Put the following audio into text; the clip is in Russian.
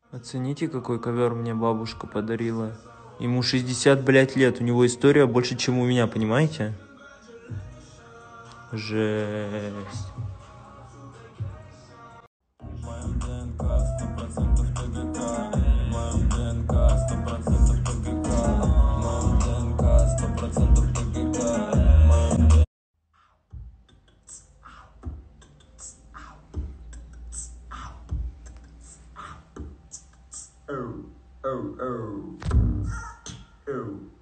Оцените, какой ковер мне бабушка подарила. Ему 60, блядь, лет. У него история больше, чем у меня, понимаете? Жесть. Oh, oh, oh. Oh.